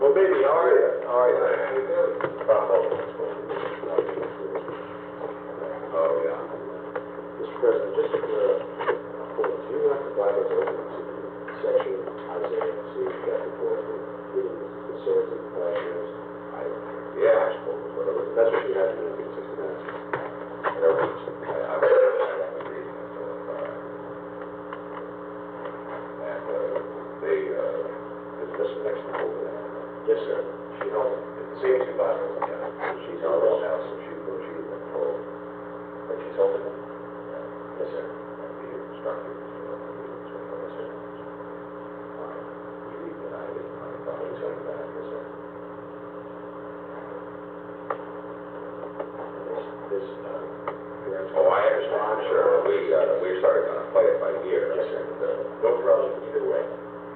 Well, maybe, how are you? How are you? Oh, yeah. Mr. President, just a point, do you have the Bible open to section Isaiah, see chapter 4, reading the concerns of the pastures? Yeah, I suppose. That's what you have to do in 60 minutes. Whatever. I won't be reading it until and is Mrs. Nixon over there? Yes, sir. She knows, it's the same two Bibles. Yeah. She's on this now, so she's been told. But she's open it. Yes, sir. And be instructed. Yes, sir. You read and I read. I'll tell you that. Yes, sir. This, Oh, I understand. Sure. We started going to play it by ear. Yes, sir. No problem either way.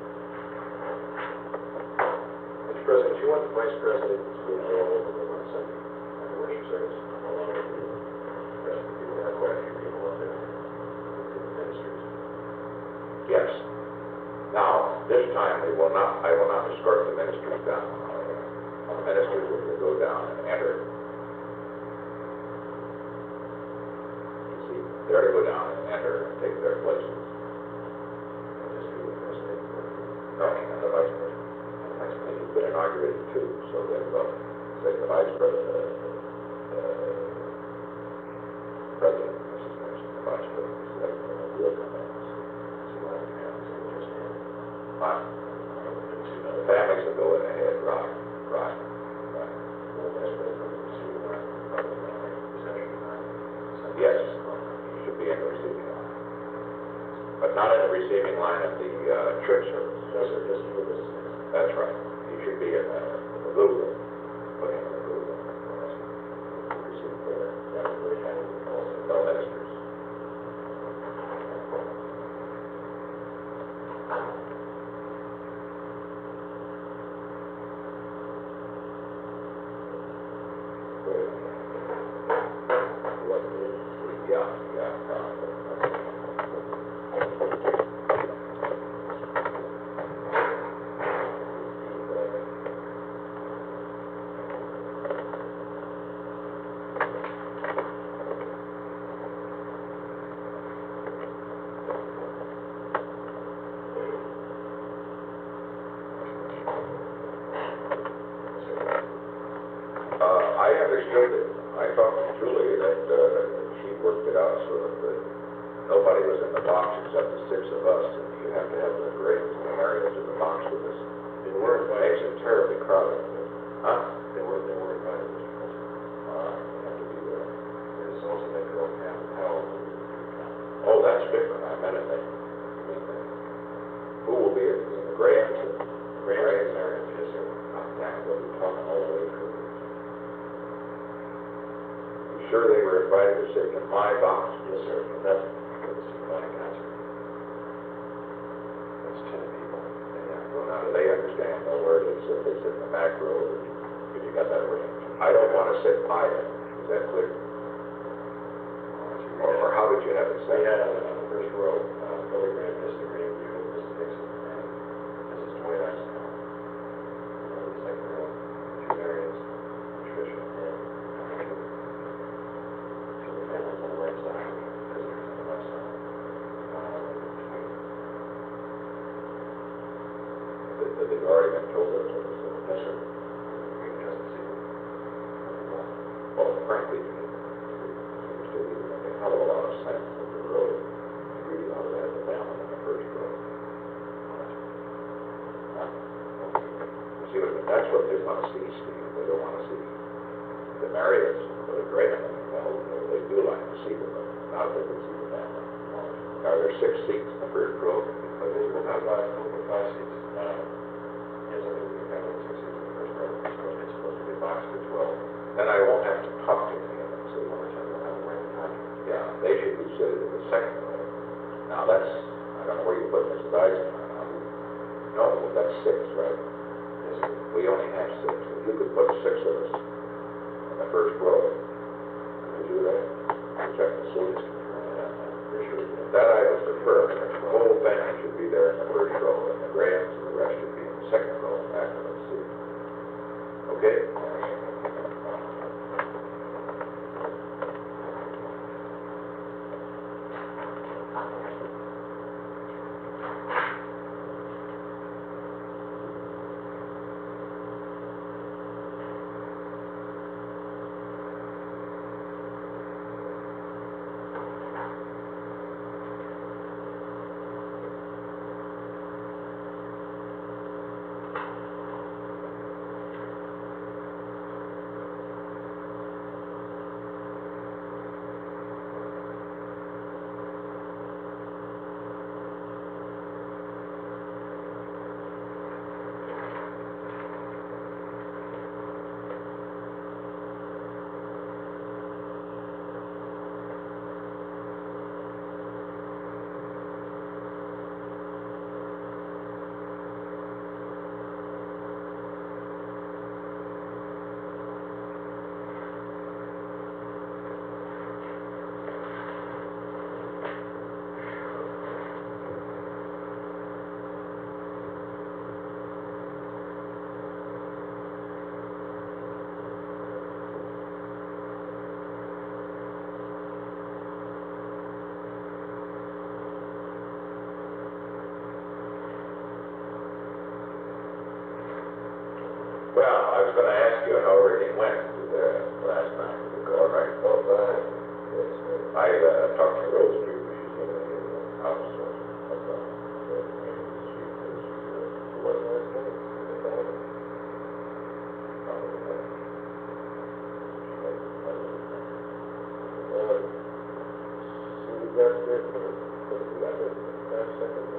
Mr. President, do you want the Vice President to go over on Sunday at the worship service? Along with the rest of the people, have quite a few people up there, the ministers. Yes. Now, this time I will not escort the ministers down. The ministers will go down and enter. You see, they're to go down and enter and take their places. No, and the vice president. He's been inaugurated too, so then they'll say the vice president, president, Mrs. Nixon, the vice president, will come in. Fine. The families will go in ahead, right. Yes, you should be in the receiving line. But not in the receiving line of the church service. No, sir, just for this. That's right. You should be in the blue room. Put in the blue room. Receive there. No ministers. I understood it. I talked to Julie that she worked it out so that nobody was in the box except the 6 of us, and you have to have the Graves and the Marriotts in the box with us. They were It makes it terribly crowded. Huh? They were invited, Mr. President. You have to be there. There's also that girl, Captain Powell. Oh, that's different. I meant it. Who will be it? The Grahams? Graves and Marriott, yes, sir. They'll be talking all the way through. You sure they were invited to sit in my box? Yes, sir. That's for the symphonic concert. That's 10 people. Well, now, do they understand where it is if they sit in the back row? If you got that arranged? I don't want to sit by it. Is that clear? Or how did you have it set? We had on the first row, Billy Graham, Mr. Graham, you, Mrs. Nixon, and Mrs. Dwight Eisenhower. On the second row, 2 Marriotts, Tricia, and so the families on the right side, visitors on the left side. They've already been told that. Yes, sir. We can just see them. Well, frankly, it seems to be making a hell of a lot of sense that the road really ought to have the family in the first row. Huh? See, that's what they want to see, Steve. They don't want to see the Marriotts or the Graham. Well, they do like to see them, but not that they see the family. Are there 6 seats in the first row? But they will have 5 seats. Yes, I think we have 6 seats in the first row. So it's supposed to be a box for 12. Then I won't have to talk to any of them. So We'll have them right behind you. yeah, they should be seated in the second row. Now that's, I don't know where you put Mrs. Eisenhower. No, that's 6, right? Yes, sir. We only have 6. If you could put 6 of us in the first row, could you do that? Check the seats. That I would prefer. The whole family should be there in the first row, and the Grahams and the rest should be in the second row after the seat. Okay. Well, I was going to ask you how everything went last night. Did it go all right? Oh, fine. Yes, sir. I talked to Rose Street. She's in the house. What last night? So we got there for the 5 seconds.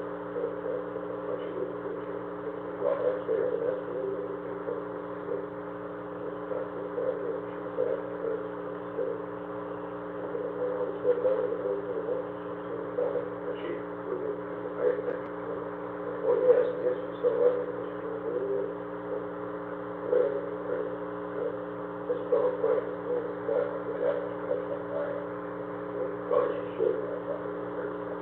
Well, that's there, and that's really the people. It's not too bad, but she's back to us. So, and then we said, no, it goes to the next. She's fine. And she would pay attention to it. Oh, yes, yes, she saw us. She was really good. Great, great, good. That's about right. Yeah. Yeah, that's my plan. Well, she should. I thought it was very much.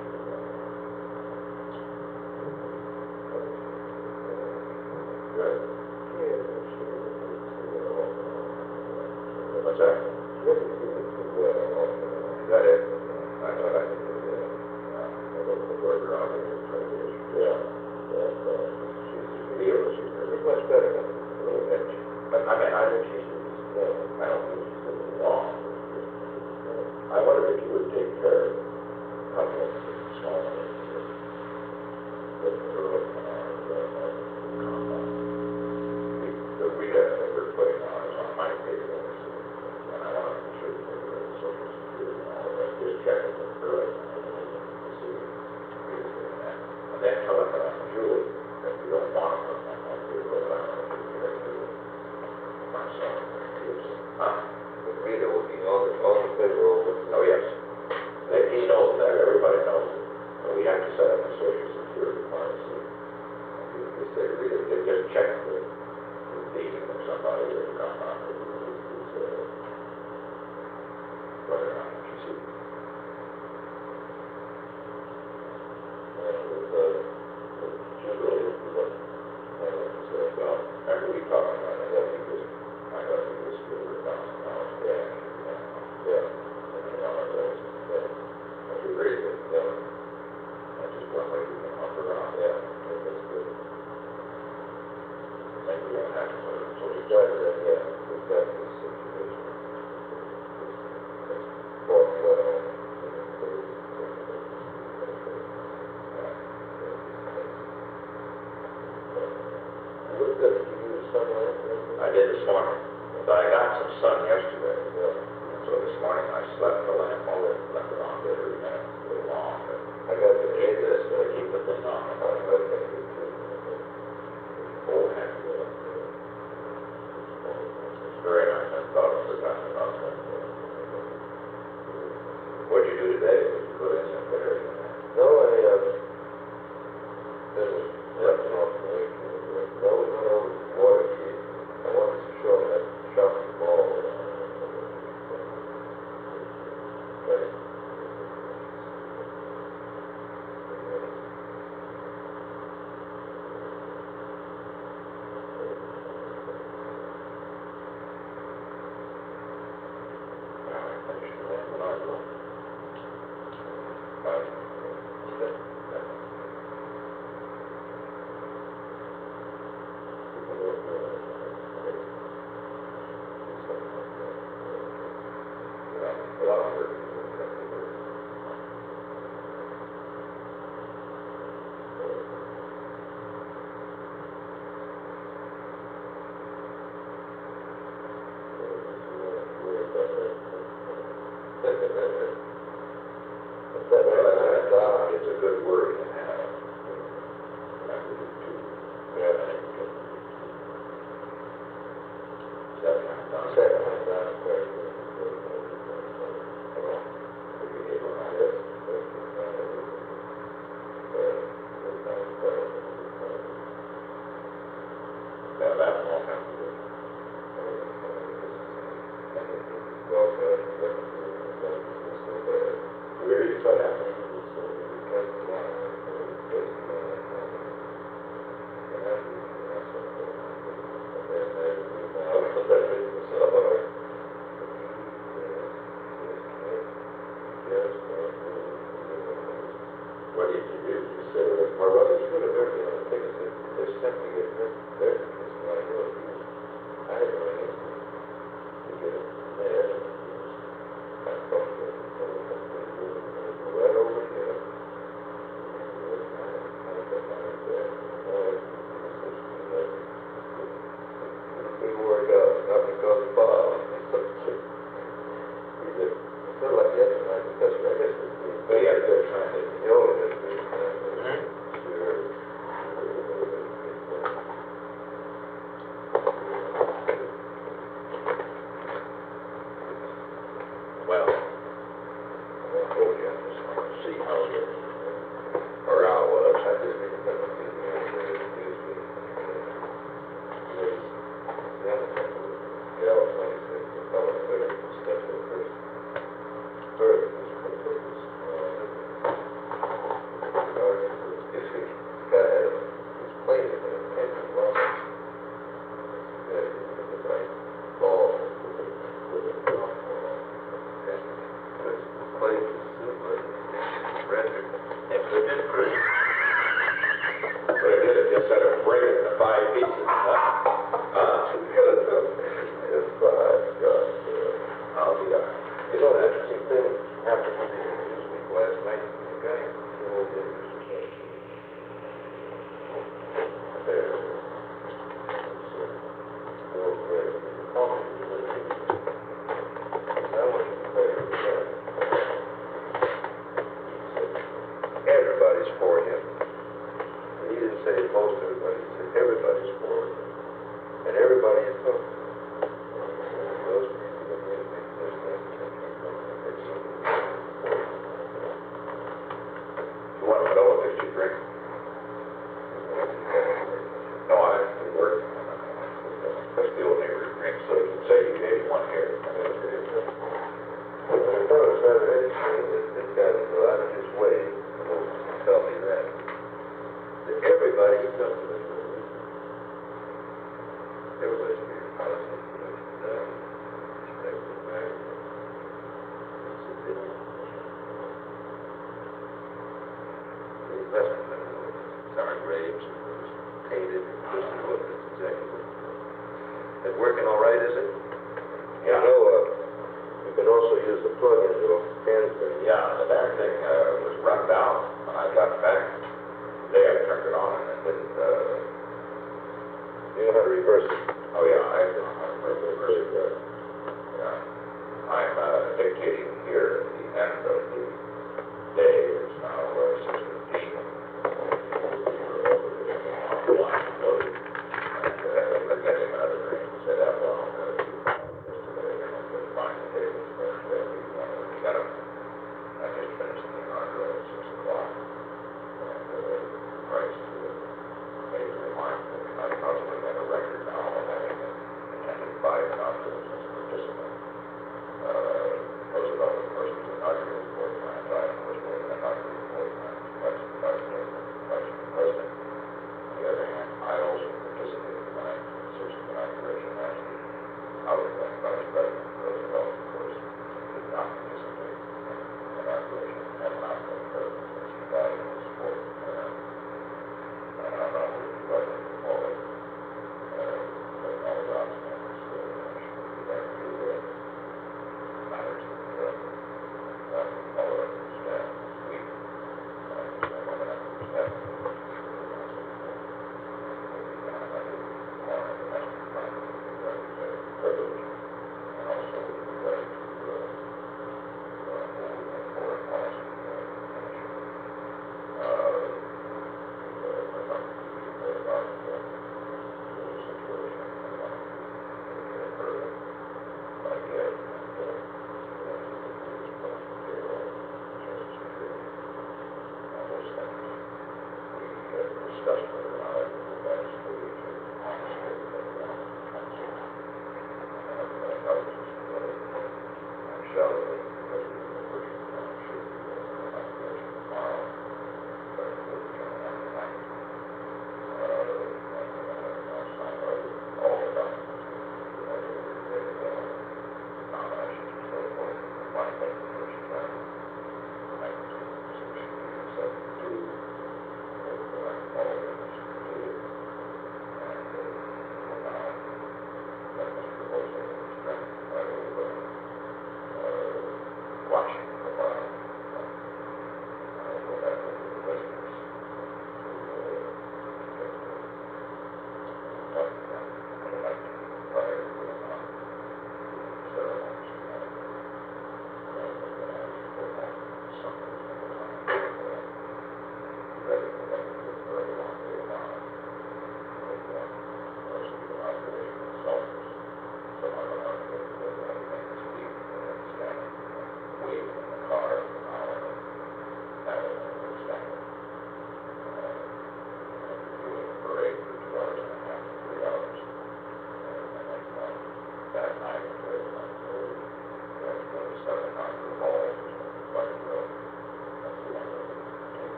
Good. Yeah, she didn't do too well. What's that? She didn't do too well. Is that it? I thought I could do that. I looked the burger out and just tried to issue. Yeah, that's She's much better now. a little bit. But I mean, I think she's, I don't think she's doing wrong. I wondered if you would take care of a couple of small things that are looking at compound. The Rita that we're putting on is on my payroll, and I want to make sure that they're social security and all of that, just check it with her to see if Rita's doing that. And then tell Julie that we don't want to put on my payroll, but I want to do it myself. Rita will be on the payroll with. Oh, yes. He knows that, everybody knows it. But we have to set up a social security policy. And you say, Rita, just check with Dean or somebody or come on, whether or not you see. Julie, what? Well, remember we talked about it, that we just, I thought we just give her $1,000 cash. Yeah. And you know, it was, that's a great thing. Yeah. That's just one way we can offer around. Yeah, that's good. Maybe we don't have to put it, so we We've got it, yeah, we've got this situation. It's fought well. It looks good. Did you use sunlight? I did this morning, but I got some sun yesterday. Yeah. So this morning I slept the lamp on, left it on there every minute, a little long, but I got the keep the thing on. Oh, heck, it's very nice. I thought I forgot about that. What'd you do today? Did you put in some there? No, I, there was nothing off the way. No, we went over to Water Street. I wanted to show them that shopping mall. Right. It's a good word to have. What did you do? You said, or was it? But he had a good friend, didn't he? Well, I just want to see how your morale was. But it did, it just said a break it into 5 pieces, huh? I'll be all right. You know, an interesting thing happened to me this week last night. The guy who owned it there. Everybody's for him. And he didn't say most everybody, he said everybody's for him. And everybody is for him. Those people that really make this thing. You want to know what makes you drink? No, I actually work. That's the old neighbor drink, so you can say you gave one here. I thought it was rather interesting that this guy would go out of his way to tell me that everybody who comes to this movie, everybody's for your policy, respect the marriage. The investment fund was our graves, and it was painted, and this is what it's exactly what. Is it working all right, is it? Yeah. You know, you can also use the plug-in little canister. Yeah, the damn thing was run down when I got back. The day I turned it on, and it didn't, You know how to reverse it. oh yeah, I reversed it. Yeah. I'm dictating here at the end of the day. It's now 6:15. And getting another drink. He said, well, fine, the day was we got him. I just finished the inaugural at 6 o'clock. And Christ made the remark that we might possibly have a record now of having attended 5 concerts as participants. Roosevelt, of course, was inaugurated 4 times. I was inaugural 4 times.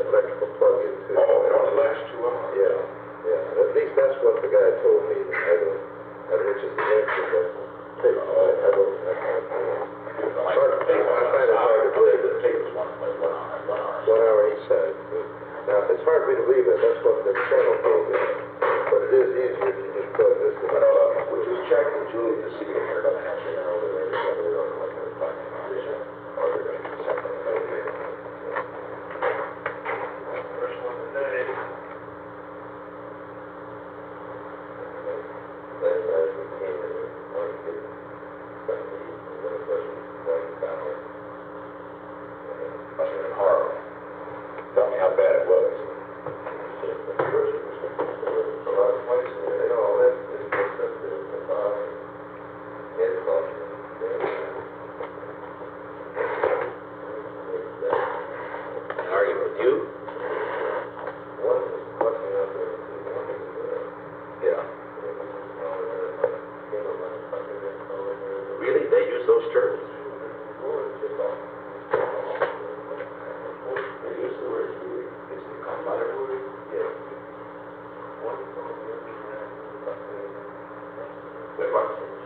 electrical plug into. Oh, it only lasts 2 hours. Yeah, yeah, at least that's what the guy told me. Which is the answer, but I don't, Like, the tape, I find it hard to believe. the tape is 1 hour. 1 hour each side. Now, it's hard for me to believe that, that's what the channel told me, but it is easier to just plug this in. Would you check with Julie to see if they're gonna have dinner over there together, or like they're planning on this, or they're gonna do something later? First one today. Last we came in, one kid, something, and then of course we went down. Must have been horrible. Tell me how bad it was. A lot of places, they all that, it's just up to the car, head caution. An argument with you? One is clutching up there, one is, Yeah. Really? They use those terms? They use the word really? Is it come by the word? Yes. One from the other, Wait, what?